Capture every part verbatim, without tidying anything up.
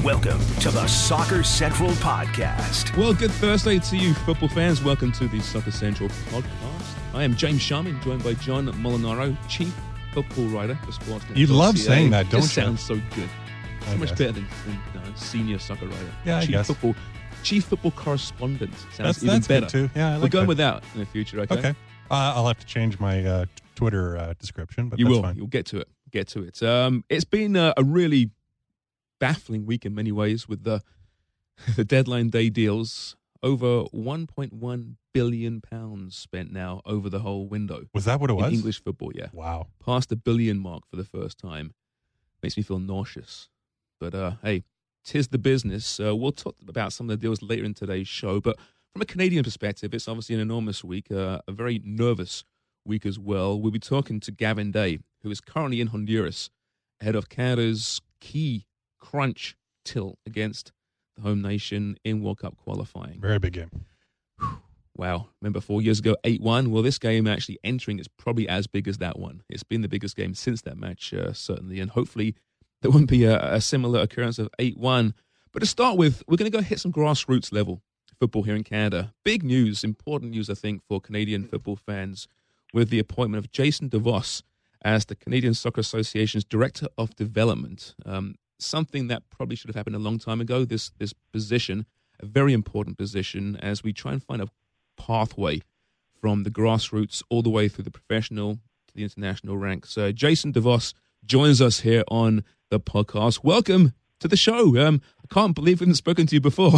Welcome to the Soccer Central Podcast. Well, good Thursday to you, football fans. Welcome to the Soccer Central Podcast. I am James Sharman, joined by John Molinaro, Chief Football Writer for Sportsnet. You love saying that, don't you? It sounds so good. So I much guess. better than, than uh, Senior Soccer Writer. Yeah, I Chief guess. Football, Chief Football Correspondent sounds That's, even that's better. good too. Yeah, I like We're going that. with that in the future, okay? Okay. Uh, I'll have to change my uh, t- Twitter uh, description, but You that's will. fine. You'll get to it. Get to it. Um, it's been a, a really baffling week in many ways with the the deadline day deals. Over one point one billion pounds spent now over the whole window. Was that what it in was? English football, yeah. Wow. Past the billion mark for the first time. Makes me feel nauseous. But uh, hey, tis the business. Uh, we'll talk about some of the deals later in today's show. But from a Canadian perspective, it's obviously an enormous week, uh, a very nervous week as well. We'll be talking to Gavin Day, who is currently in Honduras, ahead of Canada's key crunch tilt against the home nation in World Cup qualifying. Very big game. Wow. Remember four years ago, eight one? Well, this game actually entering is probably as big as that one. It's been the biggest game since that match, uh, certainly. And hopefully there won't be a, a similar occurrence of eight one. But to start with, we're going to go hit some grassroots level football here in Canada. Big news, important news, I think, for Canadian football fans with the appointment of Jason DeVos as the Canadian Soccer Association's Director of Development. Um, something that probably should have happened a long time ago, this this position, a very important position as we try and find a pathway from the grassroots all the way through the professional to the international ranks. Uh, Jason DeVos joins us here on the podcast. Welcome to the show. Um, I can't believe we haven't spoken to you before.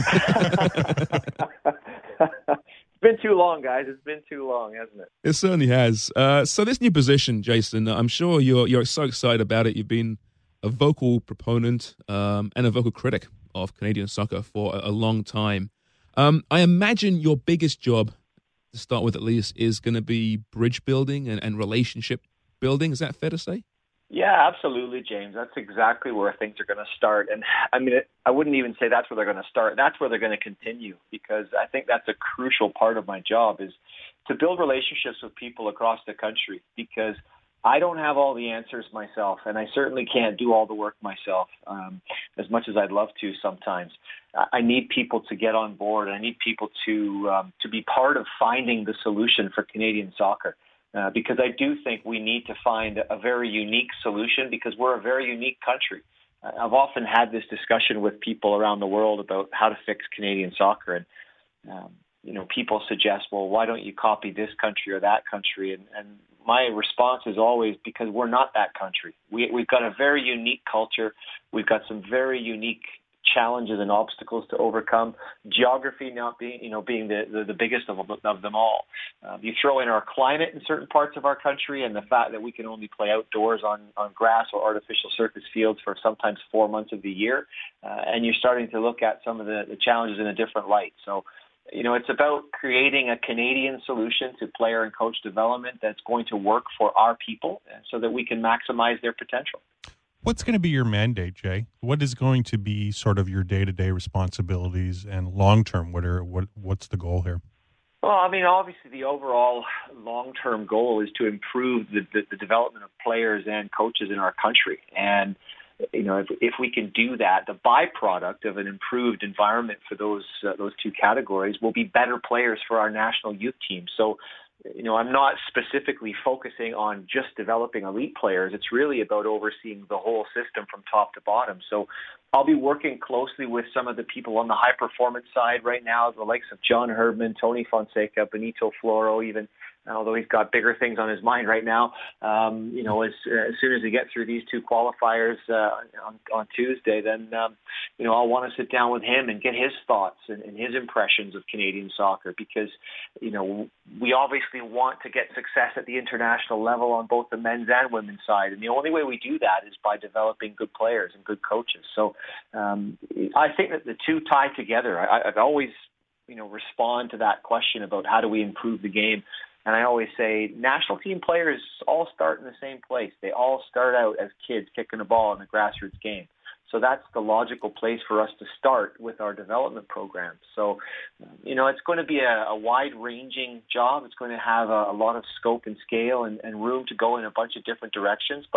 It's been too long, guys. It's been too long, hasn't it? It certainly has. Uh, so this new position, Jason, I'm sure you're you're so excited about it. You've been a vocal proponent um, and a vocal critic of Canadian soccer for a, a long time. Um, I imagine your biggest job, to start with at least, is going to be bridge building and, and relationship building. Is that fair to say? Yeah, absolutely, James. That's exactly where things are going to start. And I mean, it, I wouldn't even say that's where they're going to start. That's where they're going to continue, because I think that's a crucial part of my job, is to build relationships with people across the country, because I don't have all the answers myself, and I certainly can't do all the work myself, um, as much as I'd love to sometimes. I need people to get on board. I need people to um, to be part of finding the solution for Canadian soccer, uh, because I do think we need to find a very unique solution, because we're a very unique country. I've often had this discussion with people around the world about how to fix Canadian soccer, and um, you know, people suggest, well, why don't you copy this country or that country? And, and my response is always, because we're not that country. We, we've got a very unique culture. We've got some very unique challenges and obstacles to overcome. Geography not being, you know, being the, the, the biggest of, of them all. Um, you throw in our climate in certain parts of our country, and the fact that we can only play outdoors on, on grass or artificial surface fields for sometimes four months of the year, uh, and you're starting to look at some of the, the challenges in a different light. So, you know, it's about creating a Canadian solution to player and coach development that's going to work for our people, so that we can maximize their potential. What's going to be your mandate, Jay? What is going to be sort of your day-to-day responsibilities, and long-term, what are what what's the goal here? Well, I mean, obviously the overall long-term goal is to improve the, the, the development of players and coaches in our country. And you know, if, if we can do that, the byproduct of an improved environment for those uh, those two categories will be better players for our national youth team. So, you know, I'm not specifically focusing on just developing elite players. It's really about overseeing the whole system from top to bottom. So I'll be working closely with some of the people on the high performance side right now, the likes of John Herdman, Tony Fonseca, Benito Floro, even, although he's got bigger things on his mind right now. Um, you know, as, uh, as soon as we get through these two qualifiers uh, on, on Tuesday, then, um, you know, I'll want to sit down with him and get his thoughts and, and his impressions of Canadian soccer, because, you know, we obviously want to get success at the international level on both the men's and women's side. And the only way we do that is by developing good players and good coaches. So um, I think that the two tie together. I, I've always, you know, respond to that question about how do we improve the game. And I always say national team players all start in the same place. They all start out as kids kicking a ball in a grassroots game. So that's the logical place for us to start with our development program. So, you know, it's going to be a, a wide-ranging job. It's going to have a, a lot of scope and scale and, and room to go in a bunch of different directions. But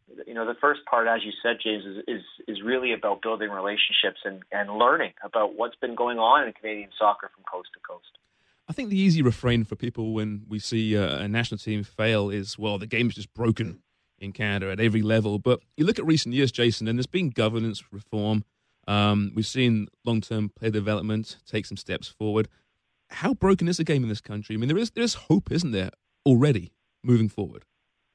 You know, the first part, as you said, James, is is, is really about building relationships and, and learning about what's been going on in Canadian soccer from coast to coast. I think the easy refrain for people when we see uh, a national team fail is, well, the game's just broken in Canada at every level. But you look at recent years, Jason, and there's been governance reform. Um, we've seen long-term player development take some steps forward. How broken is the game in this country? I mean, there is there's hope, isn't there, already moving forward?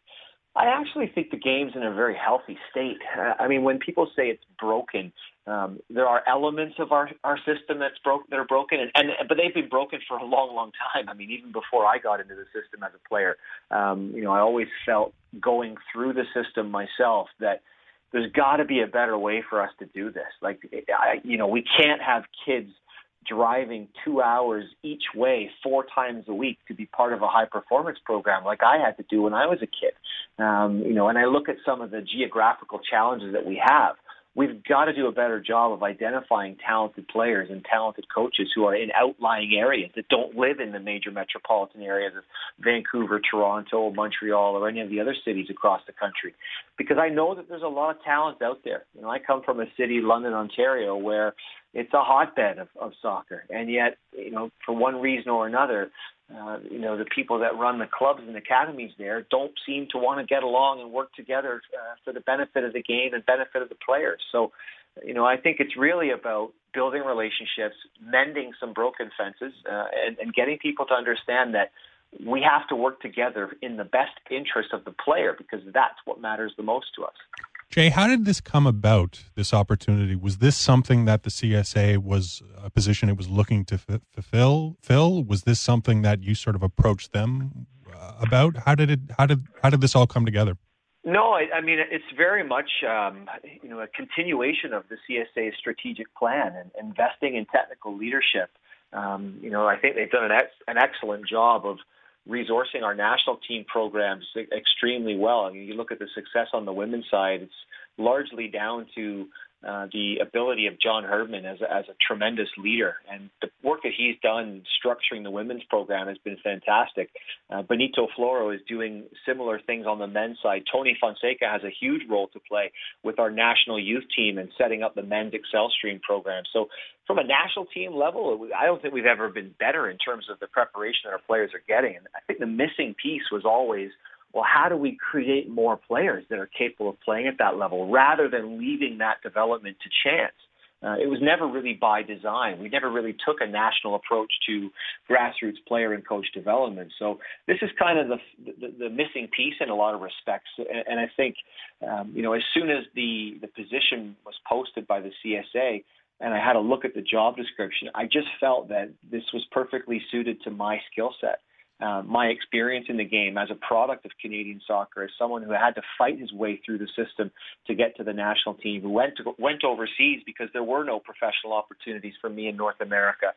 I actually think the game's in a very healthy state. Uh, I mean, when people say it's broken, um, there are elements of our, our system that's broke that are broken, and, and but they've been broken for a long, long time. I mean, even before I got into the system as a player, um, you know, I always felt going through the system myself that there's got to be a better way for us to do this. Like, I, you know, we can't have kids driving two hours each way four times a week to be part of a high performance program like I had to do when I was a kid. Um, you know, and I look at some of the geographical challenges that we have. We've got to do a better job of identifying talented players and talented coaches who are in outlying areas that don't live in the major metropolitan areas of Vancouver, Toronto, Montreal, or any of the other cities across the country. Because I know that there's a lot of talent out there. You know, I come from a city, London, Ontario, where it's a hotbed of, of soccer. And yet, you know, for one reason or another, uh, you know, the people that run the clubs and academies there don't seem to want to get along and work together uh, for the benefit of the game and benefit of the players. So, you know, I think it's really about building relationships, mending some broken fences, uh, and, and getting people to understand that we have to work together in the best interest of the player, because that's what matters the most to us. Jay, how did this come about, this opportunity? Was this something that the C S A was a position it was looking to f- fulfill? Phil, was this something that you sort of approached them uh, about? How did it? How did how did this all come together? No, I, I mean, it's very much um, you know a continuation of the C S A's strategic plan and investing in technical leadership. Um, you know, I think they've done an ex- an excellent job of resourcing our national team programs extremely well. I mean, you look at the success on the women's side, it's largely down to uh, the ability of John Herdman as a, as a tremendous leader. And the work that he's done structuring the women's program has been fantastic. Uh, Benito Floro is doing similar things on the men's side. Tony Fonseca has a huge role to play with our national youth team and setting up the men's Excel Stream program. So from a national team level, I don't think we've ever been better in terms of the preparation that our players are getting. And I think the missing piece was always, well, how do we create more players that are capable of playing at that level rather than leaving that development to chance? Uh, it was never really by design. We never really took a national approach to grassroots player and coach development. So this is kind of the the, the missing piece in a lot of respects. And, and I think, um, you know, as soon as the, the position was posted by the C S A, and I had a look at the job description, I just felt that this was perfectly suited to my skill set. Uh, my experience in the game as a product of Canadian soccer, as someone who had to fight his way through the system to get to the national team, who went to, went overseas because there were no professional opportunities for me in North America.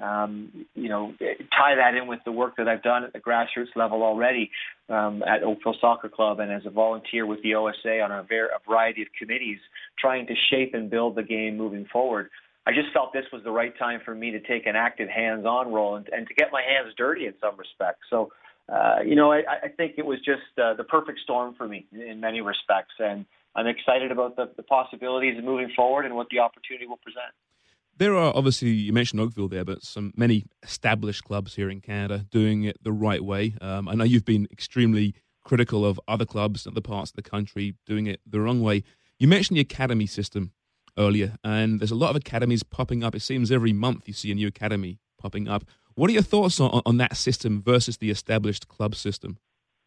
Um, you know, tie that in with the work that I've done at the grassroots level already um, at Oakville Soccer Club and as a volunteer with the O S A on a, ver- a variety of committees trying to shape and build the game moving forward. I just felt this was the right time for me to take an active hands-on role and, and to get my hands dirty in some respects. So, uh, you know, I, I think it was just uh, the perfect storm for me in many respects. And I'm excited about the, the possibilities of moving forward and what the opportunity will present. There are, obviously, you mentioned Oakville there, but some many established clubs here in Canada doing it the right way. Um, I know you've been extremely critical of other clubs in other parts of the country doing it the wrong way. You mentioned the academy system earlier, and there's a lot of academies popping up. It seems every month you see a new academy popping up. What are your thoughts on, on that system versus the established club system?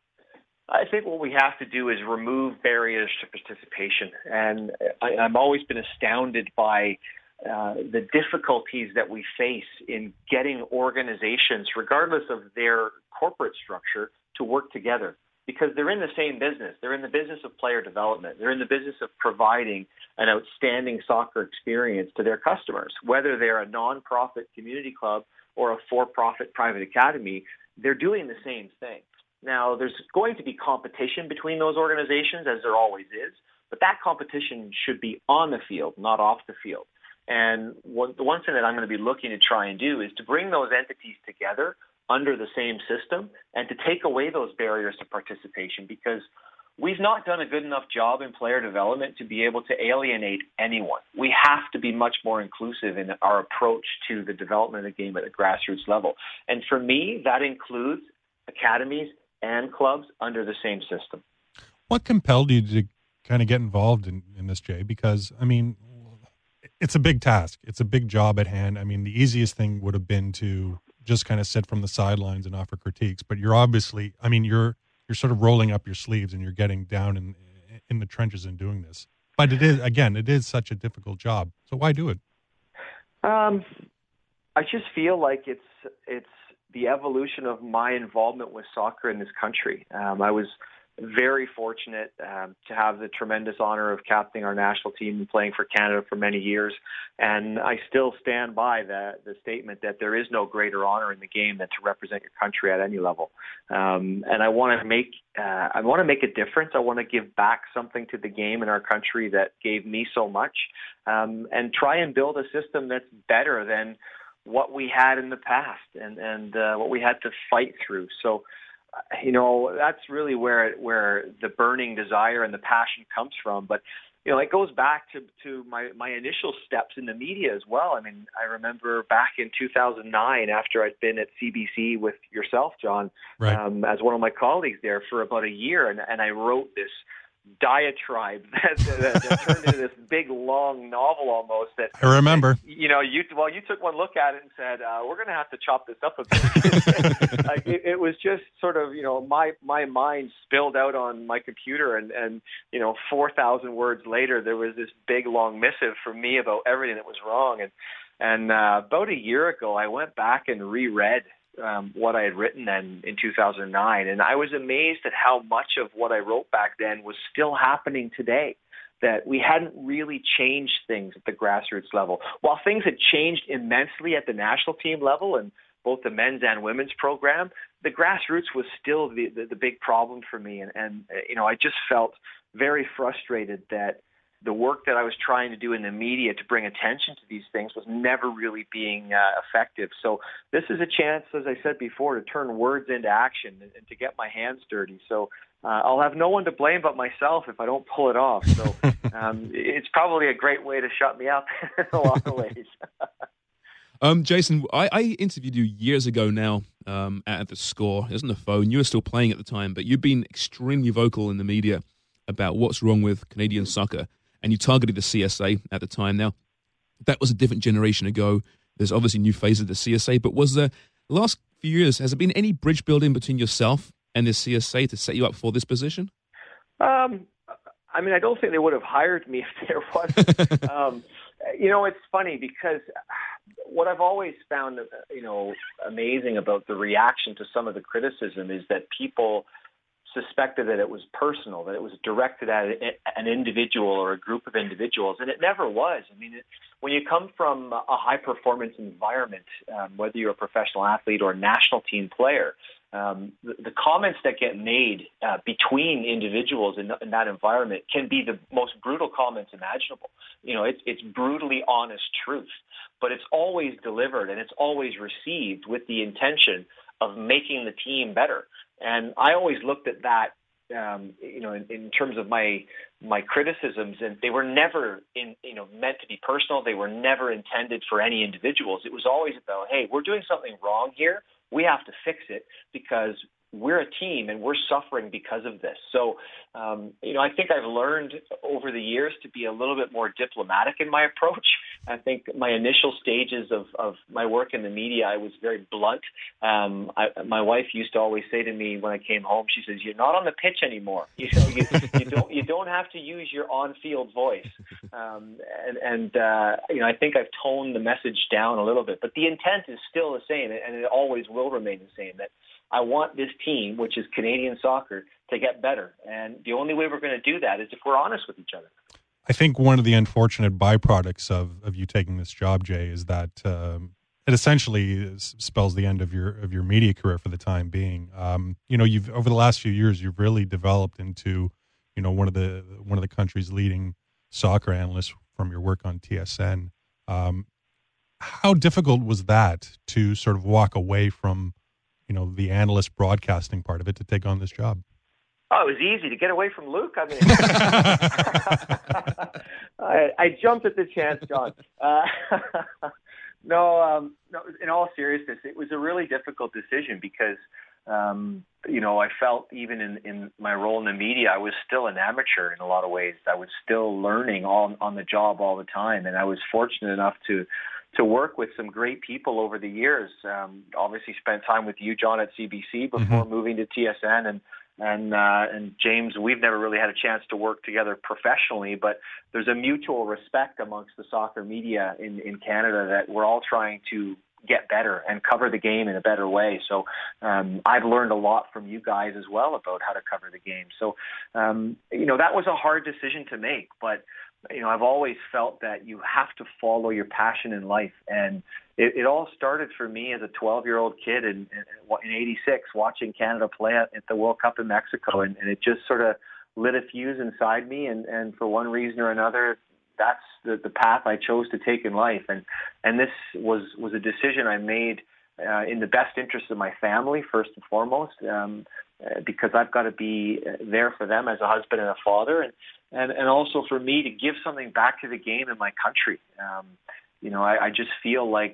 I think what we have to do is remove barriers to participation. And I, I've always been astounded by uh, the difficulties that we face in getting organizations, regardless of their corporate structure, to work together. Because they're in the same business. They're in the business of player development. They're in the business of providing an outstanding soccer experience to their customers. Whether they're a non-profit community club or a for-profit private academy, they're doing the same thing. Now, there's going to be competition between those organizations, as there always is, but that competition should be on the field, not off the field. And one, the one thing that I'm going to be looking to try and do is to bring those entities together under the same system and to take away those barriers to participation, because we've not done a good enough job in player development to be able to alienate anyone. We have to be much more inclusive in our approach to the development of the game at the grassroots level. And for me, that includes academies and clubs under the same system. What compelled you to kind of get involved in, in this, Jay? Because, I mean, it's a big task. It's a big job at hand. I mean, the easiest thing would have been to just kind of sit from the sidelines and offer critiques. But you're obviously, I mean, you're you're sort of rolling up your sleeves and you're getting down in in the trenches and doing this. But it is, again, it is such a difficult job. So why do it? Um, I just feel like it's it's the evolution of my involvement with soccer in this country. Um, I was very fortunate um, to have the tremendous honor of captaining our national team and playing for Canada for many years. And I still stand by the, the statement that there is no greater honor in the game than to represent your country at any level. Um, and I want to make uh, I want to make a difference. I want to give back something to the game in our country that gave me so much, um, and try and build a system that's better than what we had in the past and, and uh, what we had to fight through. So, you know, that's really where where the burning desire and the passion comes from. But, you know, it goes back to, to my, my initial steps in the media as well. I mean, I remember back in two thousand nine, after I'd been at C B C with yourself, John, right. um, as one of my colleagues there for about a year, and, and I wrote this diatribe that, that, that turned into this big long novel almost. That I remember. That, you know, you well, you took one look at it and said, uh, "We're going to have to chop this up a bit." Like, it, it was just sort of, you know, my my mind spilled out on my computer, and and you know, four thousand words later, there was this big long missive from me about everything that was wrong. And and uh, about a year ago, I went back and reread Um, what I had written then in two thousand nine. And I was amazed at how much of what I wrote back then was still happening today, that we hadn't really changed things at the grassroots level. While things had changed immensely at the national team level and both the men's and women's program, the grassroots was still the, the, the big problem for me. And, and, you know, I just felt very frustrated that the work that I was trying to do in the media to bring attention to these things was never really being uh, effective. So this is a chance, as I said before, to turn words into action and, and to get my hands dirty. So uh, I'll have no one to blame but myself if I don't pull it off. So um, it's probably a great way to shut me up in a lot of ways. um, Jason, I, I interviewed you years ago now um, at The Score. It was on the phone. You were still playing at the time, but you've been extremely vocal in the media about what's wrong with Canadian soccer. And you targeted the C S A at the time. Now, that was a different generation ago. There's obviously new phases of the C S A, but was there, the last few years, has there been any bridge building between yourself and the C S A to set you up for this position? Um, I mean, I don't think they would have hired me if there wasn't. um, you know, it's funny because what I've always found, you know, amazing about the reaction to some of the criticism is that people suspected that it was personal, that it was directed at an individual or a group of individuals, and it never was. I mean, it, when you come from a high-performance environment, um, whether you're a professional athlete or a national team player, um, the, the comments that get made uh, between individuals in, in that environment can be the most brutal comments imaginable. You know, it's, it's brutally honest truth, but it's always delivered and it's always received with the intention of making the team better. And I always looked at that, um, you know, in, in terms of my my criticisms, and they were never, in, you know, meant to be personal. They were never intended for any individuals. It was always about, hey, we're doing something wrong here. We have to fix it because we're a team and we're suffering because of this. So, um, you know, I think I've learned over the years to be a little bit more diplomatic in my approach. I think my initial stages of, of my work in the media, I was very blunt. Um, I, my wife used to always say to me when I came home, she says, "You're not on the pitch anymore. You know, you, you don't you don't have to use your on-field voice." Um, and and uh, you know, I think I've toned the message down a little bit, but the intent is still the same, and it always will remain the same. That I want this team, which is Canadian soccer, to get better. And the only way we're going to do that is if we're honest with each other. I think one of the unfortunate byproducts of, of you taking this job, Jay, is that um, it essentially spells the end of your of your media career for the time being. Um, you know, you've over the last few years, you've really developed into, you know, one of the one of the country's leading soccer analysts from your work on T S N. Um, how difficult was that to sort of walk away from, you know, the analyst broadcasting part of it to take on this job? Oh, it was easy to get away from Luke. I mean, I, I jumped at the chance, John. Uh, no, um, no, in all seriousness, it was a really difficult decision because, um, you know, I felt even in, in my role in the media, I was still an amateur in a lot of ways. I was still learning on, on the job all the time. And I was fortunate enough to to work with some great people over the years. Um, obviously spent time with you, John, at C B C before mm-hmm. moving to T S N. And And uh, and James, we've never really had a chance to work together professionally, but there's a mutual respect amongst the soccer media in, in Canada that we're all trying to get better and cover the game in a better way. So um, I've learned a lot from you guys as well about how to cover the game. So, um, you know, that was a hard decision to make, but, you know, I've always felt that you have to follow your passion in life. And it, it all started for me as a twelve-year-old kid in, in eighty-six watching Canada play at the World Cup in Mexico. And, and it just sort of lit a fuse inside me. And, and for one reason or another, that's the, the path I chose to take in life. And, and this was, was a decision I made uh, in the best interest of my family, first and foremost, um, uh, because I've got to be there for them as a husband and a father. And, and, and also for me to give something back to the game in my country. Um, you know, I, I just feel like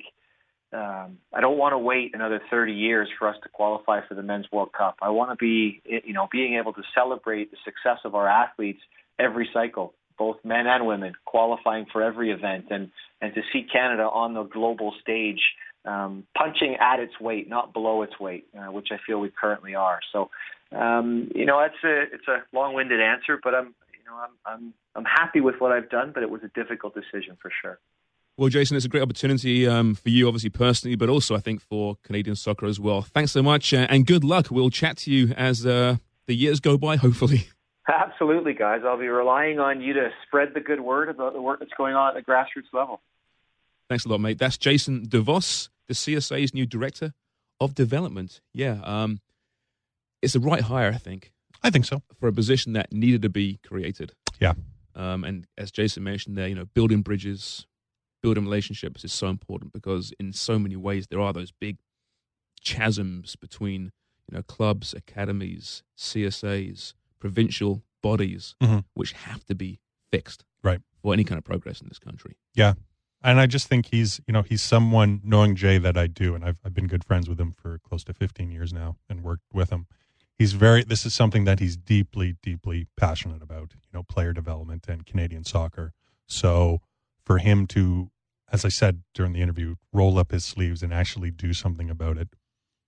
um, I don't want to wait another thirty years for us to qualify for the Men's World Cup. I want to be, you know, being able to celebrate the success of our athletes every cycle, both men and women, qualifying for every event, and, and to see Canada on the global stage um, punching at its weight, not below its weight, uh, which I feel we currently are. So, um, you know, it's a it's a long-winded answer, but I'm you know I'm I'm I'm happy with what I've done, but it was a difficult decision for sure. Well, Jason, it's a great opportunity um, for you, obviously, personally, but also, I think, for Canadian soccer as well. Thanks so much, uh, and good luck. We'll chat to you as uh, the years go by, hopefully. Absolutely, guys. I'll be relying on you to spread the good word about the work that's going on at the grassroots level. Thanks a lot, mate. That's Jason DeVos, the C S A's new Director of Development. Yeah, um, it's a right hire, I think. I think so. For a position that needed to be created. Yeah. Um, and as Jason mentioned there, you know, building bridges, building relationships is so important because in so many ways there are those big chasms between, you know, clubs, academies, C S As, provincial bodies, mm-hmm. which have to be fixed, right, for any kind of progress in this country. Yeah, and I just think he's, you know, he's someone, knowing Jay that I do, and I've I've been good friends with him for close to fifteen years now, and worked with him. He's very. This is something that he's deeply, deeply passionate about. You know, player development and Canadian soccer. So for him to, as I said during the interview, roll up his sleeves and actually do something about it,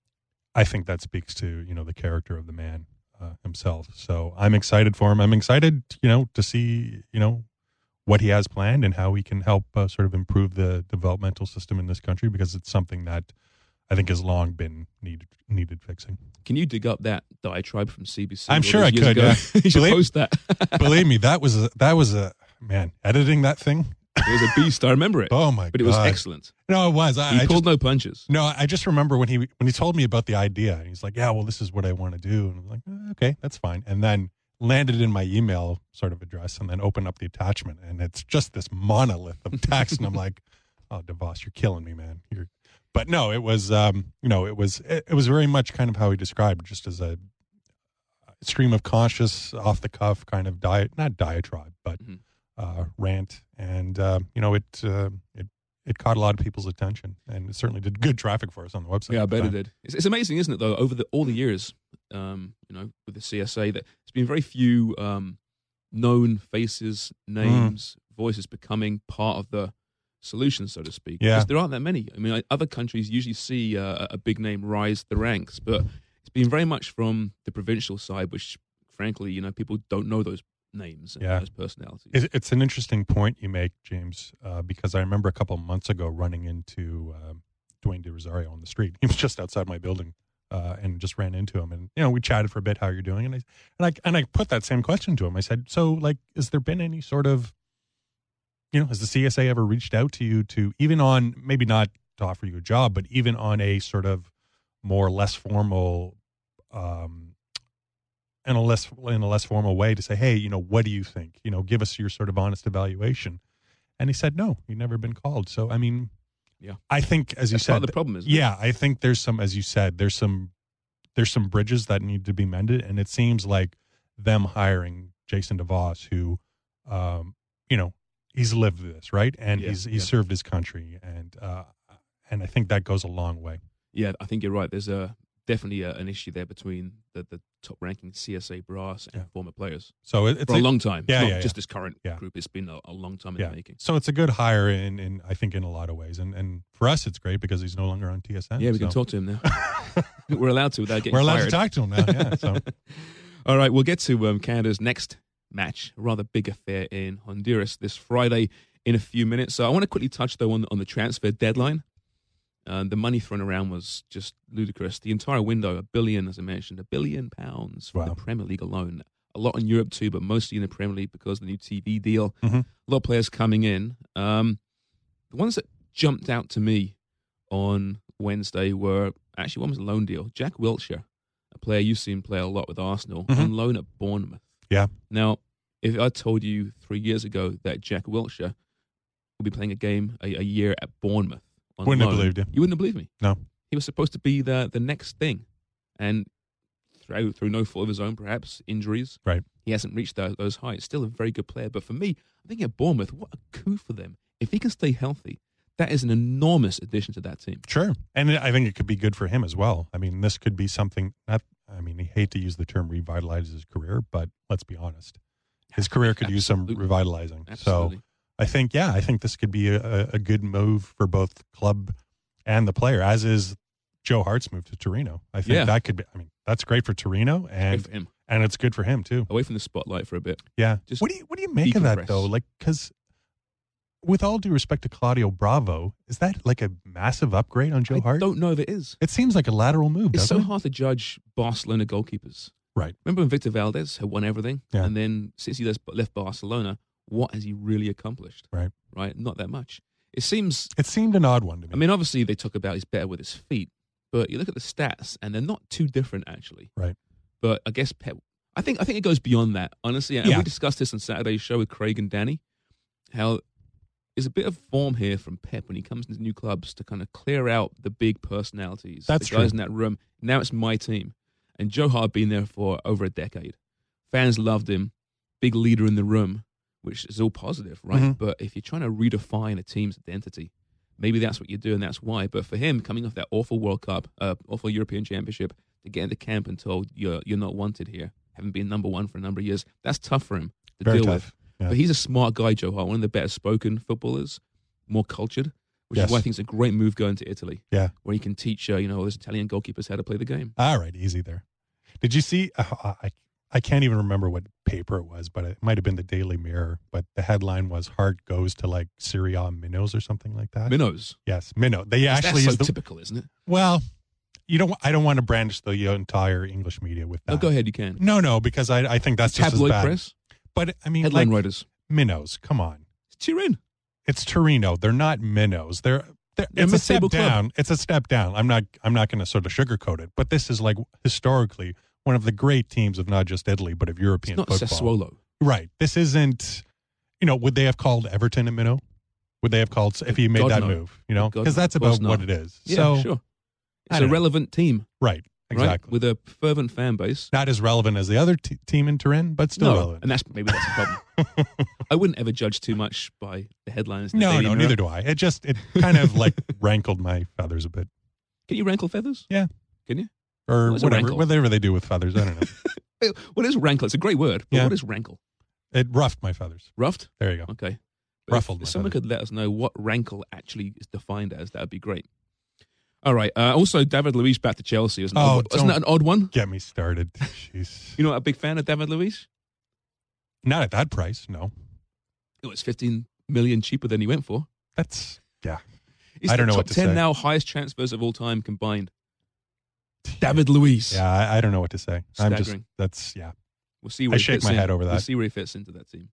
I think that speaks to, you know, the character of the man. Uh, himself. So I'm excited for him. I'm excited, you know, to see, you know, what he has planned and how he can help uh, sort of improve the developmental system in this country, because it's something that I think has long been needed needed fixing. Can you dig up that diatribe from C B C? I'm sure I could. Yeah. You should believe, post that. Believe me, that was a, that was a man editing that thing. It was a beast. I remember it. Oh my god! But it was excellent. No, it was. I, he I pulled just, no punches. No, I just remember when he when he told me about the idea. He's like, "Yeah, well, this is what I want to do," and I'm like, eh, "Okay, that's fine." And then landed in my email sort of address, and then opened up the attachment, and it's just this monolith of text, and I'm like, "Oh, DeVos, you're killing me, man." You're, but no, it was, um, you know, it was it, it was very much kind of how he described, just as a stream of conscious, off the cuff kind of diet, not diatribe, but. Mm-hmm. Uh, rant, and uh, you know, it uh, it it caught a lot of people's attention, and it certainly did good traffic for us on the website. Yeah, I bet it did. It's, it's amazing, isn't it? Though over the all the years, um, you know, with the C S A, that there's been very few um, known faces, names, mm. voices becoming part of the solution, so to speak. Yeah, because there aren't that many. I mean, other countries usually see uh, a big name rise the ranks, but it's been very much from the provincial side, which, frankly, you know, people don't know those names and yeah. those personalities. It's an interesting point you make, James, uh, because I remember a couple of months ago running into um, Dwayne De Rosario on the street. He was just outside my building, uh, and just ran into him, and you know, we chatted for a bit. How you're doing? And I and I and I put that same question to him. I said, "So, like, has there been any sort of, you know, has the C S A ever reached out to you to, even on, maybe not to offer you a job, but even on a sort of more less formal um in a less in a less formal way, to say, hey, you know, what do you think? You know, give us your sort of honest evaluation." And he said, no, he'd never been called. So, I mean, yeah, I think, as you That's said, part of the problem is, yeah, I think there's some, as you said, there's some there's some bridges that need to be mended, and it seems like them hiring Jason DeVos, who, um, you know, he's lived this, right? And Yeah, he's he's yeah. served his country, and uh, and I think that goes a long way. Yeah, I think you're right. There's a definitely a, an issue there between the, the top-ranking C S A brass and Yeah. former players So it, it's for a long time. Yeah, Not yeah, just yeah. this current Yeah. group. It's been a, a long time in yeah. the making. So it's a good hire in, in I think in a lot of ways, and and for us it's great because he's no longer on T S N. Yeah, we so. can talk to him now. We're allowed to without getting We're allowed fired. to talk to him now. Yeah. So All right, we'll get to um, Canada's next match, a rather big affair in Honduras this Friday in a few minutes. So I want to quickly touch, though, on, on the transfer deadline. Uh, the money thrown around was just ludicrous. The entire window, a billion, as I mentioned, a billion pounds from Wow. the Premier League alone. A lot in Europe, too, but mostly in the Premier League because of the new T V deal. Mhm. A lot of players coming in. Um, the ones that jumped out to me on Wednesday were, actually, one was a loan deal. Jack Wilshere, a player you've seen play a lot with Arsenal, Mhm. on loan at Bournemouth. yeah, Now, if I told you three years ago that Jack Wilshere would be playing a game a, a year at Bournemouth, on Wouldn't have loan, believed you. You wouldn't have believed me. No. He was supposed to be the the next thing, and through through no fault of his own, perhaps injuries, Right. he hasn't reached those, those heights. Still a very good player, but for me, I think at Bournemouth, what a coup for them. If he can stay healthy, that is an enormous addition to that team. Sure. And I think it could be good for him as well. I mean, this could be something, not, I mean, I hate to use the term revitalize his career, but let's be honest. His career could use some Absolutely. revitalizing. Absolutely. So I think, yeah, I think this could be a, a good move for both club and the player, as is Joe Hart's move to Torino. I think Yeah. that could be, I mean, that's great for Torino, Great and for him. and it's good for him too. Away from the spotlight for a bit. Yeah. Just what do you what do you make of that decompress. though? Like, because with all due respect to Claudio Bravo, is that like a massive upgrade on Joe I Hart? don't know if it is. It seems like a lateral move, It's doesn't so it? hard to judge Barcelona goalkeepers. Right. Remember when Victor Valdez had won everything? Yeah. And then since he left left Barcelona, what has he really accomplished? Right. Right? Not that much. It seems, It seemed an odd one to me. I mean, obviously they talk about he's better with his feet, but you look at the stats and they're not too different, actually. Right. But I guess Pep, I think, I think it goes beyond that, honestly. And Yeah. we discussed this on Saturday's show with Craig and Danny, how there's a bit of form here from Pep when he comes into new clubs to kind of clear out the big personalities, That's the guys true. in that room. Now it's my team. And Joe Hart been there for over a decade. Fans loved him, big leader in the room, which is all positive, right? Mhm. But if you're trying to redefine a team's identity, maybe that's what you do, and that's why. But for him, coming off that awful World Cup, uh, awful European Championship, to get into camp and told you're you're not wanted here, having been number one for a number of years, that's tough for him to Very deal tough. with. Yeah. But he's a smart guy, Joe Hart, one of the better spoken footballers, more cultured, which Yes. is why I think it's a great move going to Italy, Yeah. where he can teach uh, you know all those Italian goalkeepers how to play the game. All right, easy there. Did you see? Uh, I I can't even remember what paper it was, but it might have been the Daily Mirror. But the headline was "Hart goes to like Serie A minnows" or something like that. Minnows. Yes, minnow. They actually That's so is the typical, isn't it? well. You don't. I don't want to brandish the entire English media with that. Oh, go ahead, you can. No, no, because I I think that's just as Tabloid bad. press, But I mean, headline like, writers. minnows. Come on, It's Turin. it's Torino. They're not minnows. They're, they're, They're it's a step mid-table club. down. It's a step down. I'm not. I'm not going to sort of sugarcoat it. But this is like historically one of the great teams of not just Italy but of European It's not football. Sassuolo. Right. This isn't. You know, would they have called Everton a minnow? Would they have called if he made God, that no. move? You know, God, because no. that's Of course about what not. it is. Yeah, so sure. I It's a don't know. relevant team, right. right? Exactly. With a fervent fan base. Not as relevant as the other t- team in Turin, but still No, relevant. and that's maybe that's the problem. I wouldn't ever judge too much by the headlines. in the No, Daily no, Mirror. neither do I. It just it kind of like rankled my feathers a bit, Can you rankle feathers? Yeah. Can you? or What is a whatever, rankle? whatever they do with feathers. I don't know. Eh, What is rankle? It's a great word, but Yeah. what is rankle? It roughed my feathers. Ruffed? There you go. Okay. But Ruffled If, my if someone feathers. could let us know what rankle actually is defined as, that would be great. All right. Uh, also, David Luiz back to Chelsea. Isn't, Oh, odd one. Isn't that an don't- odd one? Get me started. Jeez. You know, a big fan of David Luiz? Not at that price. No, It was fifteen million cheaper than he went for. that's yeah. He's I don't the know top what to ten say. now highest transfers of all time combined. David Luiz. Yeah, I, I don't know what to say. I'm just Staggering. that's yeah. We'll see where I he shake fits my in. head over We'll that. see where he fits into that team.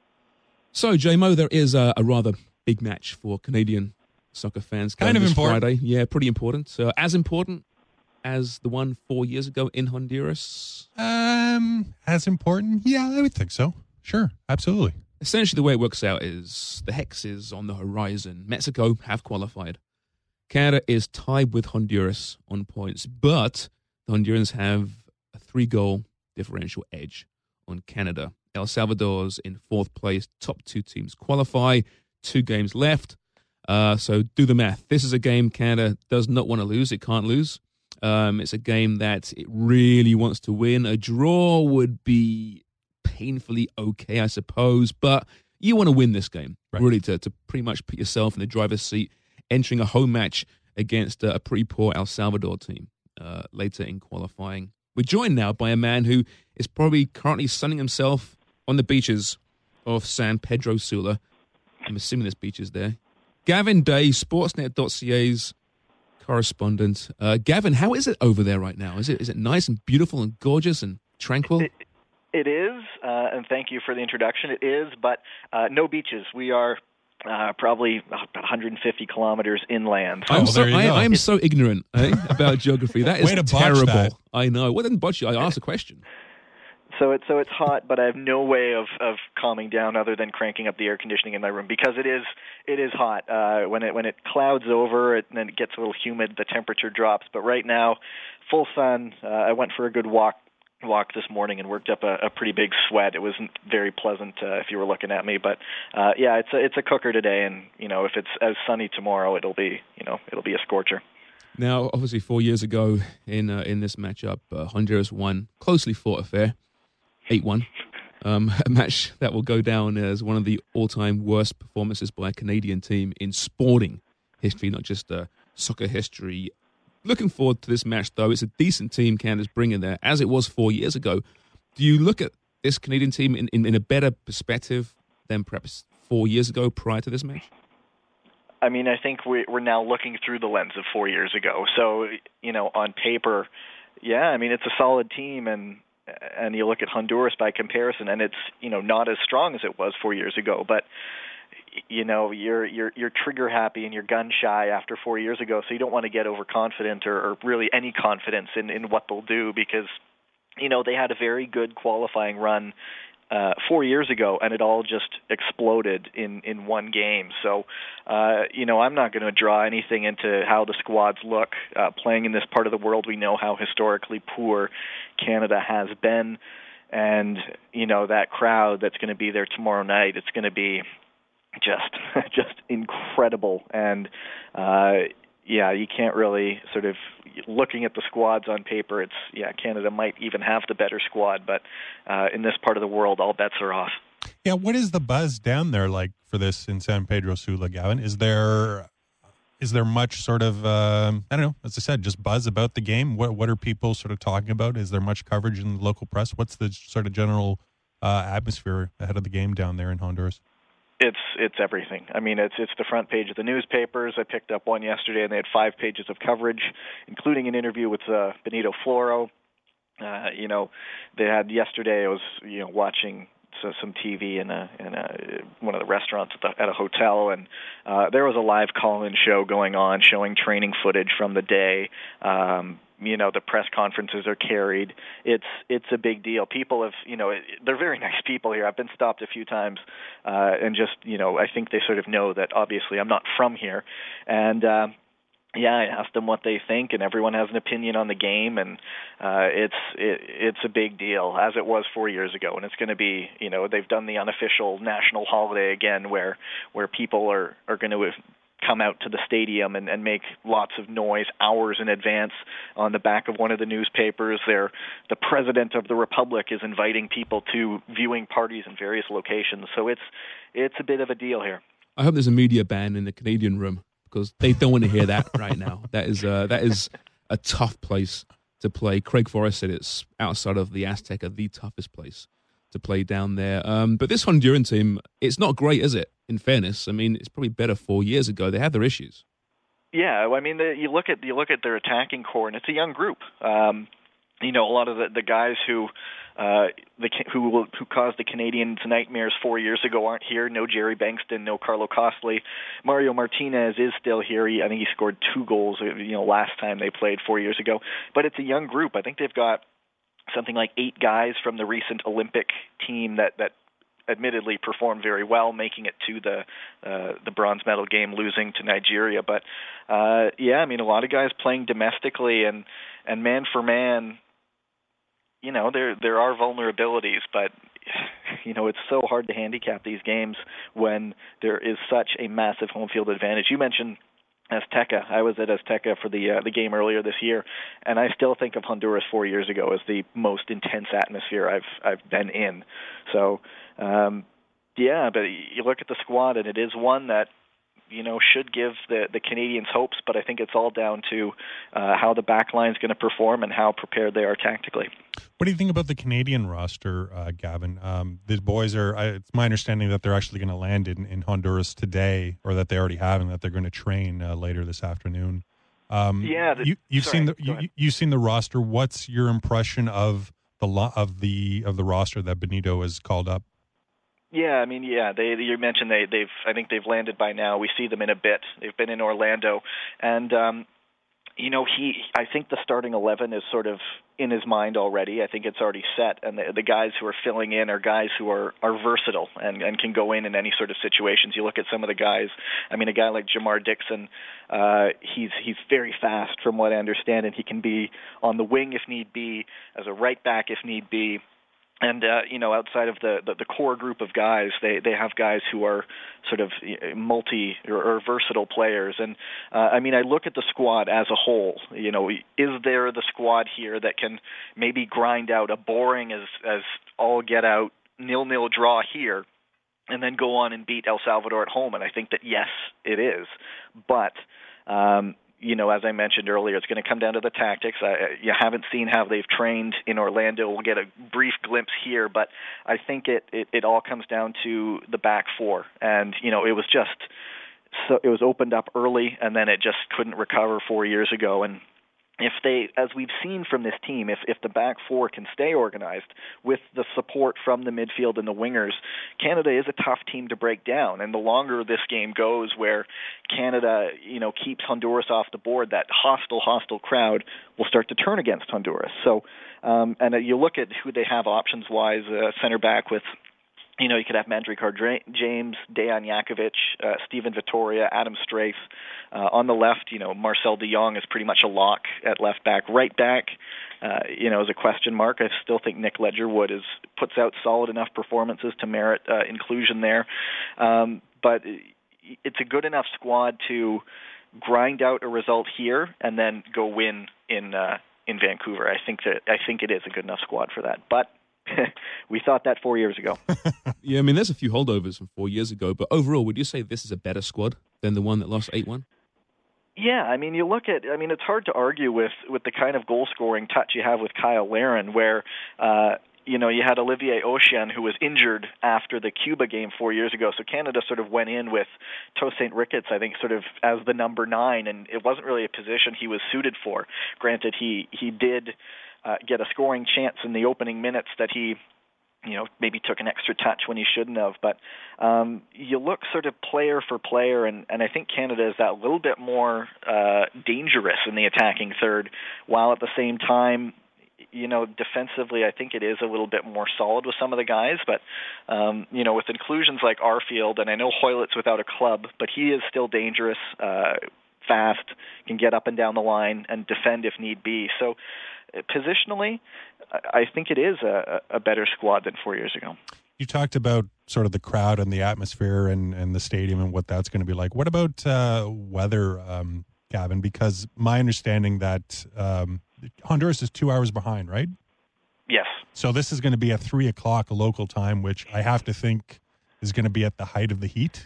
So, J Mo, there is a, a rather big match for Canadian soccer fans. Kind going of this important. Friday. Yeah, pretty important. Uh, as important as the one four years ago in Honduras. Um, as important? Yeah, I would think so. Sure, absolutely. Essentially, the way it works out is the Hex is on the horizon. Mexico have qualified. Canada is tied with Honduras on points, but the Hondurans have a three-goal differential edge on Canada. El Salvador's in fourth place. Top two teams qualify. Two games left. Uh, so do the math. This is a game Canada does not want to lose. It can't lose. Um, it's a game that it really wants to win. A draw would be painfully okay, I suppose, but you want to win this game, right. really, to, to pretty much put yourself in the driver's seat, entering a home match against a pretty poor El Salvador team uh, later in qualifying. We're joined now by a man who is probably currently sunning himself on the beaches of San Pedro Sula. I'm assuming there's beaches there. Gavin Day, Sportsnet dot C A's correspondent. Uh, Gavin, how is it over there right now? Is it is it nice and beautiful and gorgeous and tranquil? It, it is, uh, and thank you for the introduction. It is, but uh, no beaches. We are uh, probably one hundred fifty kilometers inland. I'm, oh, so, there you go. I, I'm so ignorant eh, about geography. That is Way to botch terrible. that. I know. Well, didn't botch you. I asked a question. So it's so it's hot, but I have no way of, of calming down other than cranking up the air conditioning in my room because it is it is hot. Uh, when it when it clouds over, it, and then it gets a little humid, the temperature drops. But right now, full sun. Uh, I went for a good walk walk this morning and worked up a, a pretty big sweat. It wasn't very pleasant uh, if you were looking at me, but uh, yeah, it's a, it's a cooker today. And you know, if it's as sunny tomorrow, it'll be you know it'll be a scorcher. Now, obviously, four years ago in uh, in this matchup, uh, Honduras won closely fought affair. eight one, um, a match that will go down as one of the all-time worst performances by a Canadian team in sporting history, not just uh, soccer history. Looking forward to this match, though. It's a decent team Canada's bringing there, as it was four years ago. Do you look at this Canadian team in, in, in a better perspective than perhaps four years ago prior to this match? I mean, I think we, we're now looking through the lens of four years ago. So, you know, on paper, yeah, I mean, it's a solid team, and and you look at Honduras by comparison, and it's, you know, not as strong as it was four years ago. But, you know, you're you're you're trigger happy and you're gun shy after four years ago, so you don't want to get overconfident or, or really any confidence in, in what they'll do because, you know, they had a very good qualifying run uh, four years ago, and it all just exploded in, in one game. So, uh, you know, I'm not going to draw anything into how the squads look. Uh, playing in this part of the world, we know how historically poor Canada has been. And, you know, that crowd that's going to be there tomorrow night, it's going to be just just incredible. And, uh, yeah, you can't really sort of, looking at the squads on paper, it's, yeah, Canada might even have the better squad, but uh, in this part of the world, all bets are off. Yeah, what is the buzz down there like for this in San Pedro Sula, Gavin? Is there is there much sort of, um, I don't know, as I said, just buzz about the game? What what are people sort of talking about? Is there much coverage in the local press? What's the sort of general uh, atmosphere ahead of the game down there in Honduras? It's it's everything. I mean, it's it's the front page of the newspapers. I picked up one yesterday, and they had five pages of coverage, including an interview with uh, Benito Floro. Uh, you know, they had yesterday. I was you know watching so, some T V in a in a one of the restaurants at, the, at a hotel, and uh, there was a live call-in show going on, showing training footage from the day. Um, You know, the press conferences are carried. It's it's a big deal. People have, you know, they're very nice people here. I've been stopped a few times, uh, and just, you know, I think they sort of know that obviously I'm not from here. And, uh, yeah, I asked them what they think, and everyone has an opinion on the game, and uh, it's it, it's a big deal, as it was four years ago. And it's going to be, you know, they've done the unofficial national holiday again where, where people are, are going to come out to the stadium and, and make lots of noise hours in advance. On the back of one of the newspapers, there, the president of the republic is inviting people to viewing parties in various locations. So it's it's a bit of a deal here. I hope there's a media ban in the Canadian room because they don't want to hear that right now. That is uh, that is a tough place to play. Craig Forrest said it's outside of the Azteca, the toughest place to play down there. Um, but this Honduran team, it's not great, is it? In fairness, I mean, it's probably better four years ago. They have their issues. Yeah, I mean, the, you look at you look at their attacking core, and it's a young group. Um, you know, a lot of the, the guys who uh, the who who caused the Canadians nightmares four years ago aren't here. No Jerry Bankston, no Carlo Costley. Mario Martinez is still here. He, I think he scored two goals, you know, last time they played four years ago. But it's a young group. I think they've got something like eight guys from the recent Olympic team that that. admittedly performed very well, making it to the uh, the bronze medal game, losing to Nigeria. But uh, yeah, I mean, a lot of guys playing domestically, and and man for man, you know, there there are vulnerabilities, but you know, it's so hard to handicap these games when there is such a massive home field advantage. You mentioned Azteca. I was at Azteca for the uh, the game earlier this year, and I still think of Honduras four years ago as the most intense atmosphere I've I've been in. So, um, yeah, but you look at the squad, and it is one that, you know, should give the, the Canadians hopes, but I think it's all down to uh, how the back line is going to perform and how prepared they are tactically. What do you think about the Canadian roster, uh, Gavin? Um, the boys are, I, it's my understanding that they're actually going to land in, in Honduras today, or that they already have, and that they're going to train uh, later this afternoon. Um, yeah, the, you, you've sorry, seen the you, you've seen the roster. What's your impression of the lo- of the of the roster that Benito has called up? Yeah, I mean, yeah, they you mentioned they they've I think they've landed by now. We see them in a bit. They've been in Orlando, and um, you know, he I think the starting eleven is sort of in his mind already. I think it's already set, and the, the guys who are filling in are guys who are, are versatile and, and can go in in any sort of situations. You look at some of the guys. I mean, a guy like Jamar Dixon, uh, he's he's very fast from what I understand, and he can be on the wing if need be, as a right back if need be. And, uh, you know, outside of the, the, the core group of guys, they, they have guys who are sort of multi or, or versatile players. And, uh, I mean, I look at the squad as a whole. You know, is there the squad here that can maybe grind out a boring as, as all get out nil-nil draw here and then go on and beat El Salvador at home? And I think that, yes, it is. But, um, you know, as I mentioned earlier, it's going to come down to the tactics. I, you haven't seen how they've trained in Orlando. We'll get a brief glimpse here, but I think it, it, it all comes down to the back four. And, you know, it was just, so it was opened up early, and then it just couldn't recover four years ago. And if they, as we've seen from this team, if, if the back four can stay organized with the support from the midfield and the wingers, Canada is a tough team to break down. And the longer this game goes, where Canada, you know, keeps Honduras off the board, that hostile, hostile crowd will start to turn against Honduras. So, um, and uh, you look at who they have options-wise, uh, center back with, you know, you could have Mandrikar James, Dejan Jakovic, uh, Steven Vittoria, Adam Strafe. Uh, on the left, you know, Marcel de Jong is pretty much a lock at left back. Right back, uh, you know, is a question mark. I still think Nick Ledgerwood is puts out solid enough performances to merit uh, inclusion there. Um, but it's a good enough squad to grind out a result here and then go win in uh, in Vancouver. I think that I think it is a good enough squad for that. But we thought that four years ago. Yeah, I mean, there's a few holdovers from four years ago, but overall, would you say this is a better squad than the one that lost eight one? Yeah, I mean, you look at, I mean, it's hard to argue with, with the kind of goal-scoring touch you have with Kyle Larin, where, uh, you know, you had Olivier Ocean, who was injured after the Cuba game four years ago. So Canada sort of went in with Tosaint Ricketts, I think, sort of as the number nine, and it wasn't really a position he was suited for. Granted, he, he did uh, get a scoring chance in the opening minutes that he, you know, maybe took an extra touch when he shouldn't have. But um, you look sort of player for player, and, and I think Canada is that little bit more uh, dangerous in the attacking third, while at the same time, you know, defensively, I think it is a little bit more solid with some of the guys. But, um, you know, with inclusions like Arfield, and I know Hoylett's without a club, but he is still dangerous, uh, fast, can get up and down the line and defend if need be. So positionally, I think it is a, a better squad than four years ago. You talked about sort of the crowd and the atmosphere and, and the stadium and what that's going to be like. What about uh, weather, um, Gavin? Because my understanding that um, Honduras is two hours behind, right? Yes. So this is going to be at three o'clock local time, which I have to think is going to be at the height of the heat.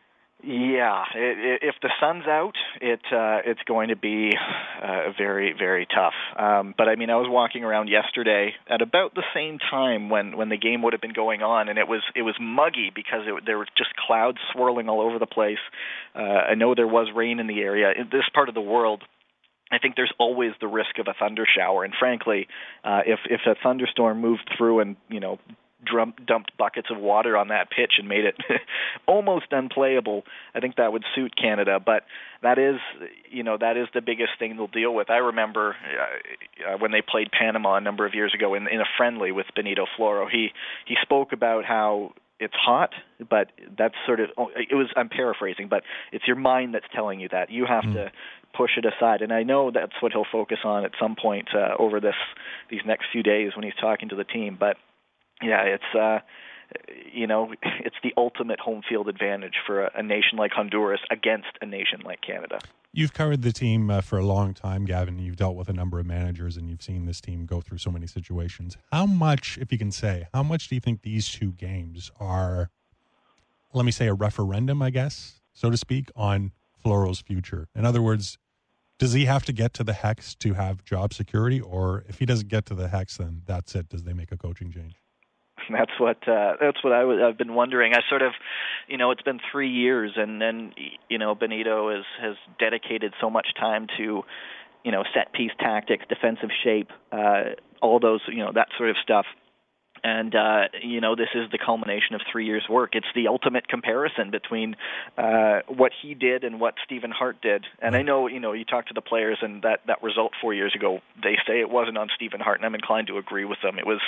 Yeah, it, it, if the sun's out, it uh, it's going to be uh, very, very tough. Um, but I mean, I was walking around yesterday at about the same time when, when the game would have been going on, and it was it was muggy because it, there were just clouds swirling all over the place. Uh, I know there was rain in the area. In this part of the world, I think there's always the risk of a thunder shower, and frankly, uh, if if a thunderstorm moved through and, you know, Drum, dumped buckets of water on that pitch and made it almost unplayable, I think that would suit Canada. But that is, you know, that is the biggest thing they'll deal with. I remember uh, when they played Panama a number of years ago in, in a friendly with Benito Floro, he he spoke about how, it's hot, but that's sort of, it was, I'm paraphrasing, but it's your mind that's telling you that. You have mm. to push it aside. And I know that's what he'll focus on at some point uh, over this these next few days when he's talking to the team. But, yeah, it's, uh, you know, it's the ultimate home field advantage for a, a nation like Honduras against a nation like Canada. You've covered the team uh, for a long time, Gavin. You've dealt with a number of managers, and you've seen this team go through so many situations. How much, if you can say, how much do you think these two games are, let me say, a referendum, I guess, so to speak, on Floro's future? In other words, does he have to get to the Hex to have job security, or if he doesn't get to the Hex, then that's it? Does they make a coaching change? That's what uh, that's what I w- I've been wondering. I sort of, you know, it's been three years, and then you know Benito has has dedicated so much time to, you know, set piece tactics, defensive shape, uh, all those, you know, that sort of stuff. And, uh, you know, this is the culmination of three years' work. It's the ultimate comparison between uh, what he did and what Stephen Hart did. And I know, you know, you talk to the players, and that, that result four years ago, they say it wasn't on Stephen Hart, and I'm inclined to agree with them. It was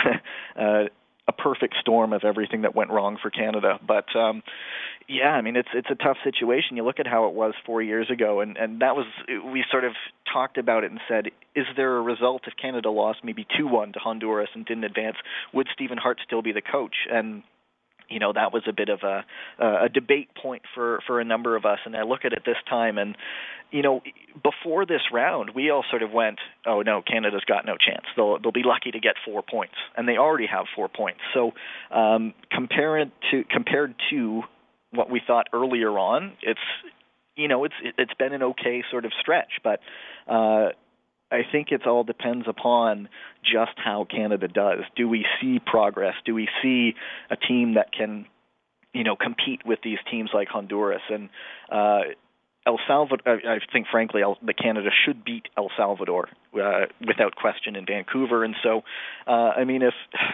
uh, a perfect storm of everything that went wrong for Canada. But, um, yeah, I mean, it's it's a tough situation. You look at how it was four years ago, and, and that was, we sort of talked about it and said, is there a result if Canada lost maybe two one to Honduras and didn't advance? Would Stephen Hart still be the coach? And, you know, that was a bit of a, a debate point for, for a number of us. And I look at it this time, and, you know, before this round, we all sort of went, oh, no, Canada's got no chance. They'll they'll be lucky to get four points, and they already have four points. So um, compared to compared to what we thought earlier on, it's, you know, it's it's been an okay sort of stretch, but uh, I think it all depends upon just how Canada does. Do we see progress? Do we see a team that can, you know, compete with these teams like Honduras? And uh, El Salvador, I think, frankly, that Canada should beat El Salvador uh, without question in Vancouver. And so, uh, I mean, if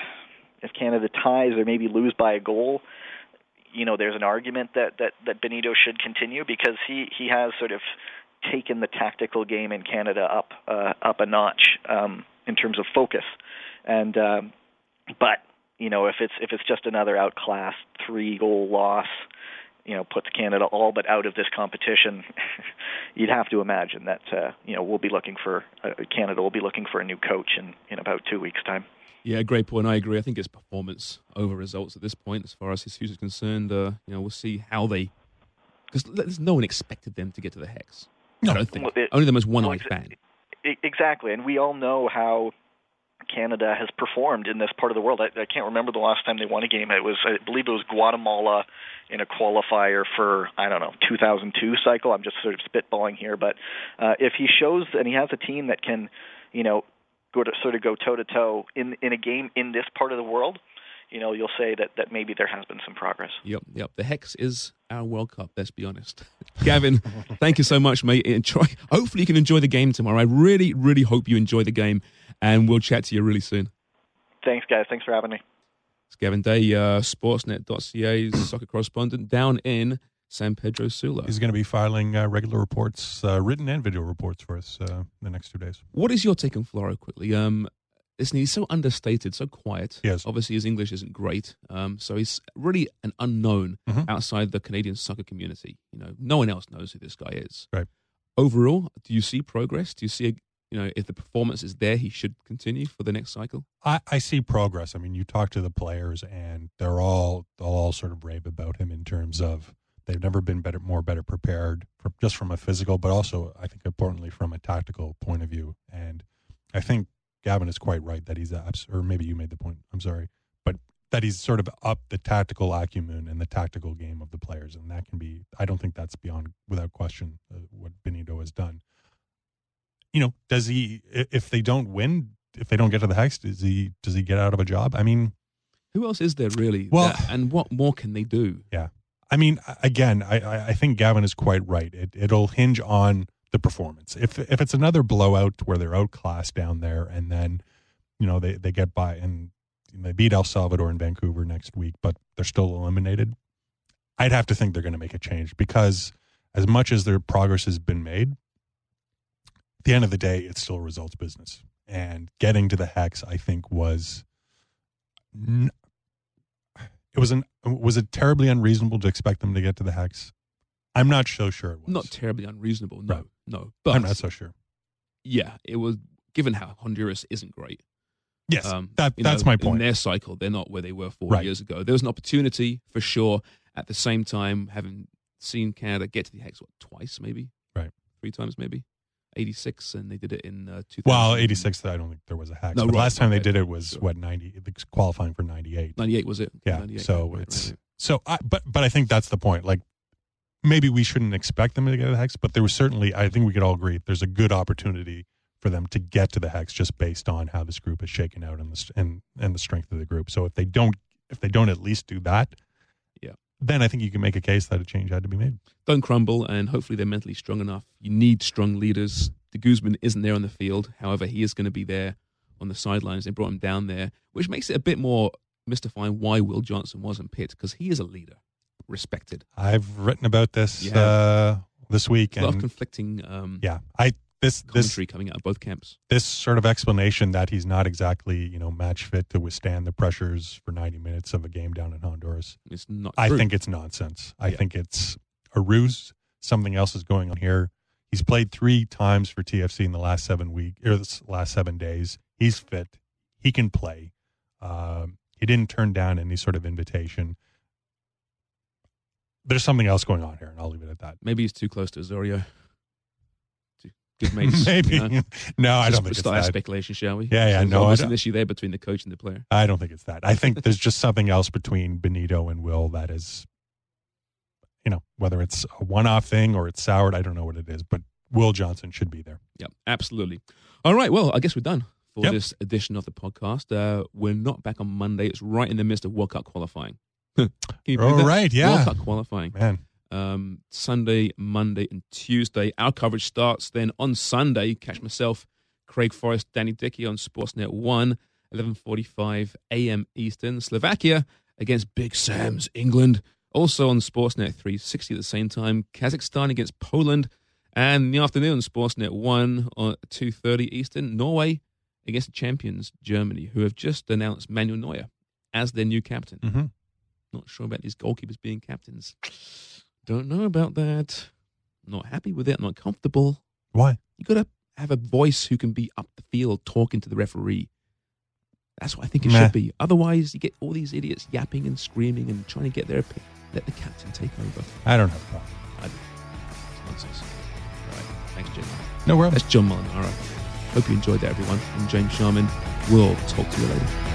if Canada ties or maybe lose by a goal, you know, there's an argument that, that, that Benito should continue, because he, he has sort of taken the tactical game in Canada up uh, up a notch um, in terms of focus. And um, but you know, if it's if it's just another outclassed three goal loss, you know, puts Canada all but out of this competition, you'd have to imagine that uh, you know we'll be looking for uh, Canada will be looking for a new coach in, in about two weeks' time. Yeah, great point. I agree. I think it's performance over results at this point, as far as his future is concerned. Uh, you know, we'll see how they, because no one expected them to get to the Hex. No, I don't think. Well, it, Only the most one-eyed well, fan. Exactly, and we all know how Canada has performed in this part of the world. I, I can't remember the last time they won a game. It was, I believe it was Guatemala in a qualifier for, I don't know, two thousand two cycle. I'm just sort of spitballing here. But uh, if he shows, and he has a team that can, you know, go to sort of go toe-to-toe in, in a game in this part of the world, you know, you'll say that, that maybe there has been some progress. Yep, yep. The Hex is our World Cup, let's be honest. Gavin, thank you so much, mate. Enjoy. Hopefully you can enjoy the game tomorrow. I really, really hope you enjoy the game, and we'll chat to you really soon. Thanks, guys. Thanks for having me. It's Gavin Day, uh, sportsnet dot c a's soccer correspondent down in San Pedro Sula. He's going to be filing uh, regular reports, uh, written and video reports for us uh, the next two days. What is your take on Floro, quickly? Um, Listen, he's so understated, so quiet. Yes. Obviously, his English isn't great, um, so he's really an unknown mm-hmm. outside the Canadian soccer community. You know, no one else knows who this guy is. Right. Overall, do you see progress? Do you see, a, you know, if the performance is there, he should continue for the next cycle? I, I see progress. I mean, you talk to the players, and they're all they'll all sort of rave about him in terms of they've never been better, more better prepared, for, just from a physical, but also I think importantly from a tactical point of view. And I think Gavin is quite right that he's, abs- or maybe you made the point, I'm sorry, but that he's sort of up the tactical acumen and the tactical game of the players. And that can be, I don't think that's beyond, without question, uh, what Benito has done. You know, does he, if they don't win, if they don't get to the Hex, does he, does he get out of a job? I mean, who else is there really? Well, that, and what more can they do? Yeah. I mean, again, I, I think Gavin is quite right. It, it'll hinge on the performance. If if it's another blowout where they're outclassed down there, and then you know they, they get by and they beat El Salvador in Vancouver next week, but they're still eliminated, I'd have to think they're going to make a change, because as much as their progress has been made, at the end of the day, it's still a results business. And getting to the Hex, I think, was it was an was it terribly unreasonable to expect them to get to the Hex? I'm not so sure it was. Not terribly unreasonable, no, Right. no. But I'm not so sure. yeah, it was, given how Honduras isn't great. Yes, Um, that you that's know, my In point. their cycle, they're not where they were four Right. years ago. There was an opportunity for sure. At the same time, having seen Canada get to the Hex, what, twice maybe? Right. Three times maybe? eighty-six, and they did it in uh, two thousand. Well, eighty-six, I don't think there was a Hex. No, but right, last time okay. they did it was, Sure. what, ninety, qualifying for ninety-eight. ninety-eight was it? Yeah, ninety-eight, so right, it's right, right. so. I, but but I think that's the point. Like, maybe we shouldn't expect them to get to the Hex, but there was certainly, I think we could all agree, there's a good opportunity for them to get to the Hex just based on how this group is shaken out and the and and the strength of the group. So if they don't if they don't at least do that, yeah, then I think you can make a case that a change had to be made. Don't crumble, and hopefully they're mentally strong enough. You need strong leaders. De Guzman isn't there on the field. However, he is going to be there on the sidelines. They brought him down there, which makes it a bit more mystifying why Will Johnson wasn't picked, because he is a leader, respected. I've written about this Yeah. uh, this week, A lot of and conflicting um, yeah, I this this commentary coming out of both camps. this sort of explanation that he's not exactly, you know, match fit to withstand the pressures for ninety minutes of a game down in Honduras. It's not I true. think it's nonsense. I Yeah. think it's a ruse. Something else is going on here. He's played three times for T F C in the last seven week or the last seven days. He's fit. He can play. Um, he didn't turn down any sort of invitation. There's something else going on here, and I'll leave it at that. Maybe he's too close to Osorio. Too good mates. Maybe. You know? No, I Just don't think it's start our that. speculation, shall we? Yeah, yeah, There's no, I always don't- an issue there between the coach and the player. I don't think it's that. I think there's just something else between Benito and Will that is, you know, whether it's a one-off thing or it's soured, I don't know what it is, but Will Johnson should be there. Yeah, absolutely. All right, well, I guess we're done for Yep. this edition of the podcast. Uh, we're not back on Monday. It's right in the midst of World Cup qualifying. Can you believe All that? right, yeah. World Cup qualifying. Man, Um, Sunday, Monday, and Tuesday. Our coverage starts then on Sunday. Catch myself, Craig Forrest, Danny Dickey on Sportsnet one, eleven forty-five a.m. Eastern. Slovakia against Big Sam's England. Also on Sportsnet three sixty at the same time. Kazakhstan against Poland. And in the afternoon, Sportsnet one on two thirty Eastern. Norway against the champions, Germany, who have just announced Manuel Neuer as their new captain. mm-hmm. Not sure about these goalkeepers being captains. Don't know about that. Not happy with it. Not comfortable. Why? You got to have a voice who can be up the field talking to the referee. That's what I think it Meh. should be. Otherwise, you get all these idiots yapping and screaming and trying to get their opinion. Let the captain take over. I don't have a problem. I do. It's nonsense. All right. Thanks, Jim. No, we're That's John Molinaro. Hope you enjoyed that, everyone. I'm James Sharman. We'll talk to you later.